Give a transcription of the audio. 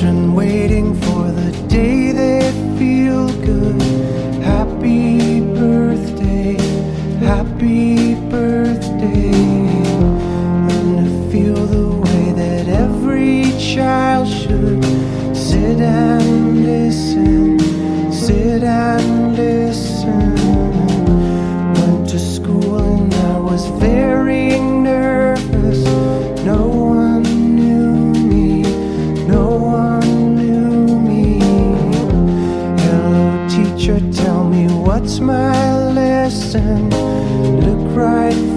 children waiting for the day they feel good. Happy birthday, happy birthday. And to feel the way that every child should sit and listen, sit and listen. Went to school and I was very nervous. No one knew me, no one knew me. Hello teacher, tell me what's my lesson. Look right